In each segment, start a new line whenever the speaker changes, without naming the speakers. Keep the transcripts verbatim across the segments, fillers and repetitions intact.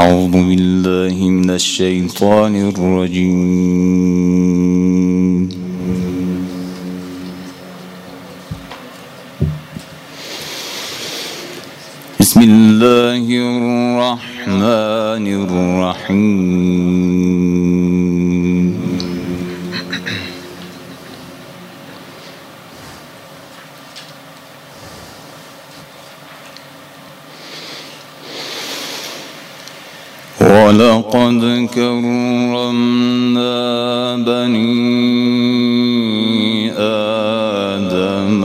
أعوذ بالله من الشيطان الرجيم. بسم الله الرحمن الرحيم. ولقد كرمنا بني آدم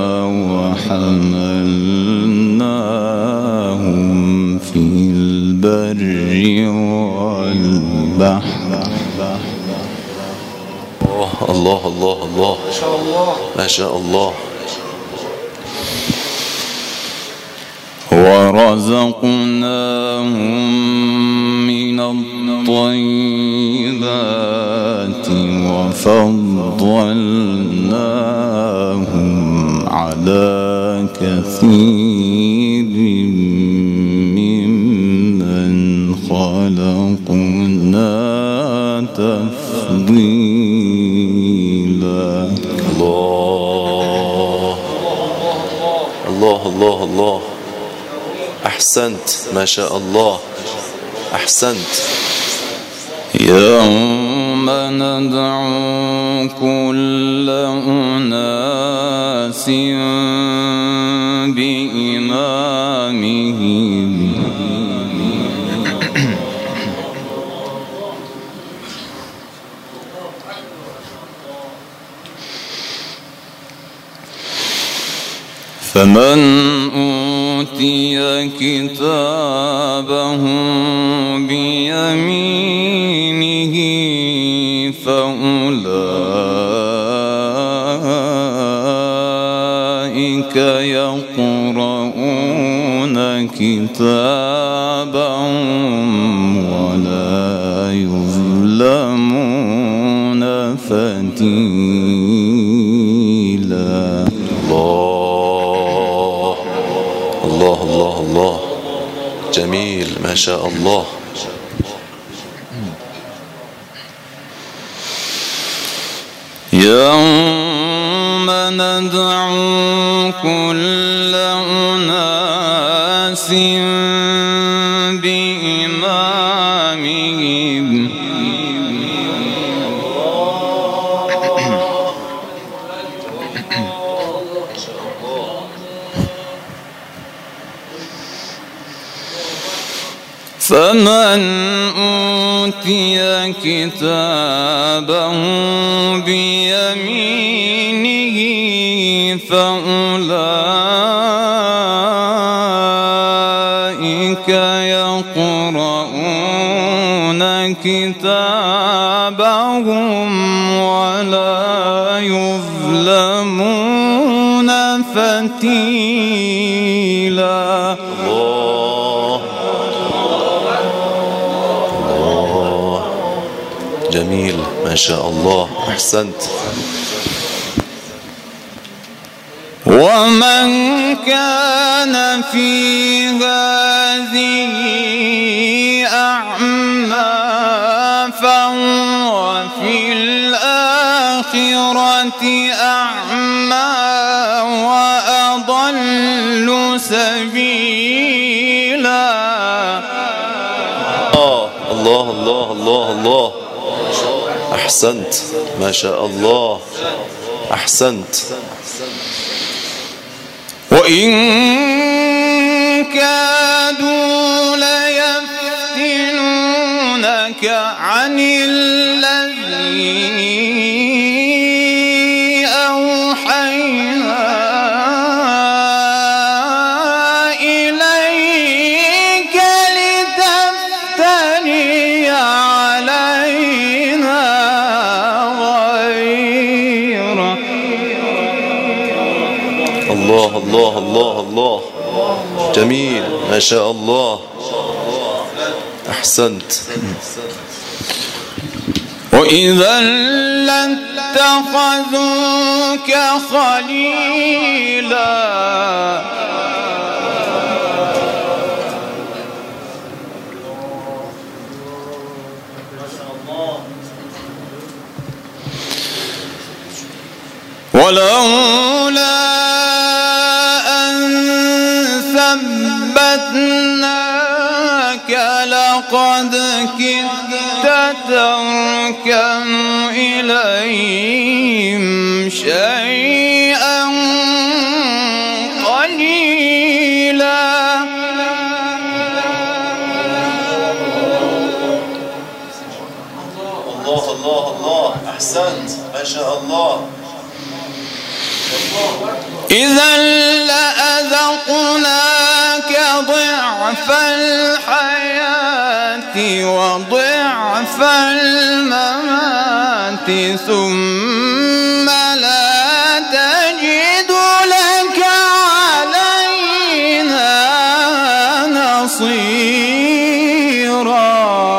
وحملناهم في البر والبحر.
الله الله الله ما شاء الله.
ورزقناهم من الطيبات وفضلناهم على كثير ممن خلقنا تفضيلا.
الله الله الله الله. أحسنت ما شاء الله. أحسنت.
يوم ندعو كل أناس بإمامهم فمن أوتي كتابه بيمينه فأولئك يقرؤون كتابهم ولا يظلمون فتيلا.
الله الله الله الله. جميل ما شاء الله.
يوم ندعو كل أناس بإمامهم فمن أوتي كتابه بيمينه فأولئك يقرؤون كتابهم ولا يظلمون فتيلا.
جميل ما شاء الله. أحسنت.
ومن كان في هذه أعمى فهو في الآخرة أعمى وأضل سبيلا.
الله الله الله الله. أحسنت ما شاء الله. أحسنت.
وإن كادوا ليفتنونك عن الذي أوحينا إليك لتفتري علينا غيره.
الله الله الله الله. جميل ما شاء الله. أحسنت.
وإذا لاتخذوك خليلا. ولولا أن ثبتناك لقد كدت تركن إليهم شيئا قليلا.
الله الله الله أحسنت ما شاء الله.
إذا لأذقناك ضعف الحياة وضعف الممات ثم لا تجد لك علينا نصيرا.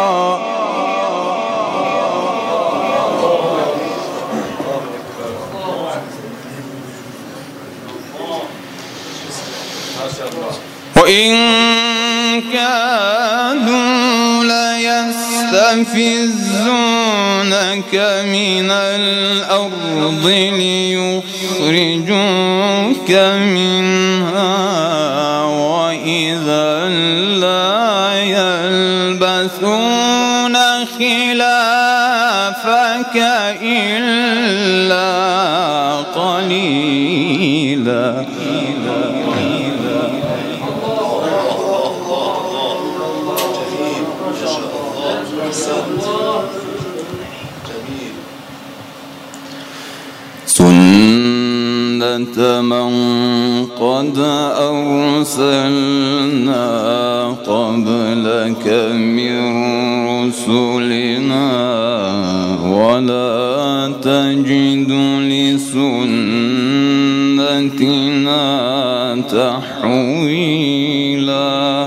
وإن كادوا ليستفزونك من الأرض ليخرجوك منها وإذا لا يلبثون خلافك إلا قليلا. سنة من قد أرسلنا قبلك من رسلنا ولا تجد لسنتنا تحويلا.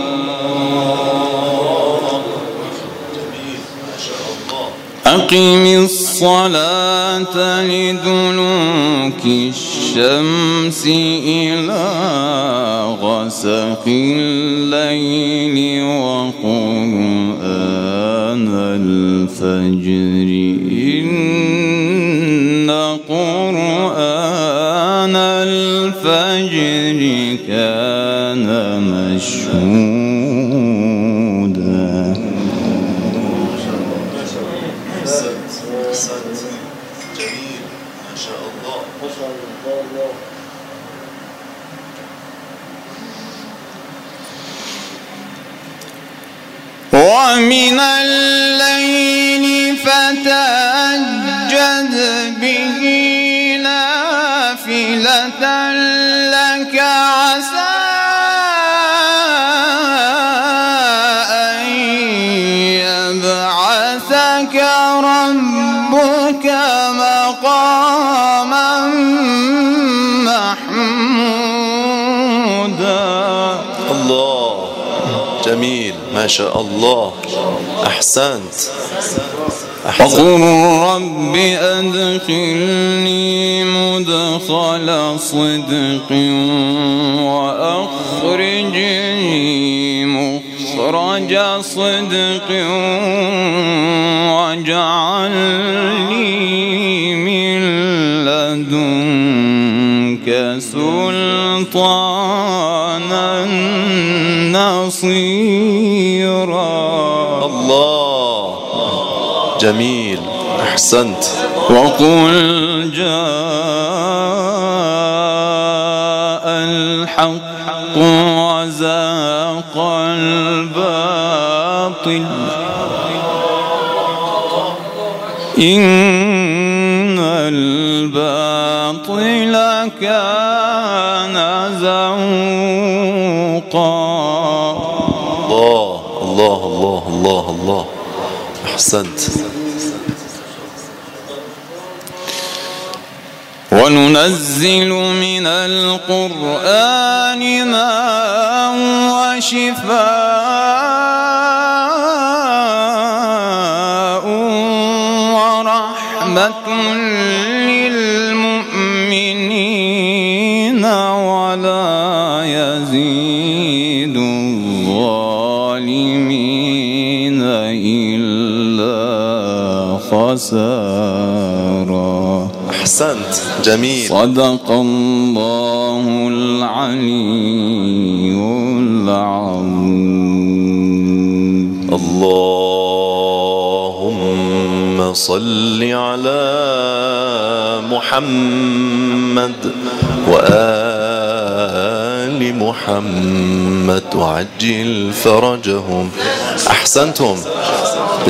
أقم الصلاة لدلوك الشمس إلى غسق الليل وقرآن الفجر إن قرآن الفجر كان مشهودا.
جميل ما شاء الله.
ومن الليل فتهجد به نافلة لك عسى أن يبعثك ربك مقاما محمودا.
الله جميل ما شاء الله. أحسنت.
وقل رب أدخلني مدخل صدق وأخرجني مخرج صدق واجعل لي من لدنك سلطانا نصيرا.
الله جميل أحسنت.
وقل جاء الحق وزاق الباطل إن الباطل كان زهوقا.
الله الله الله الله الله أحسنت.
وننزل من القرآن ما هو شفاء ورحمة للمؤمنين ولا يزيد الظالمين إلا خسارا.
أحسنت جميل.
صدق الله العلي العظيم.
اللهم صل على محمد وآل محمد وعجل فرجهم. أحسنتم.